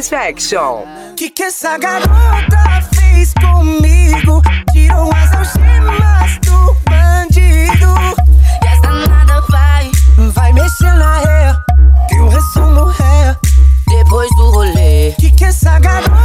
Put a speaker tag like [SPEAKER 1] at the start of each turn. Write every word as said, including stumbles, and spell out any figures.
[SPEAKER 1] Satisfaction.
[SPEAKER 2] Que que essa garota fez comigo? Tirou as algemas do bandido.
[SPEAKER 3] E essa nada vai,
[SPEAKER 2] vai mexer na ré, que eu resumo ré
[SPEAKER 3] depois do rolê.
[SPEAKER 2] Que que essa garota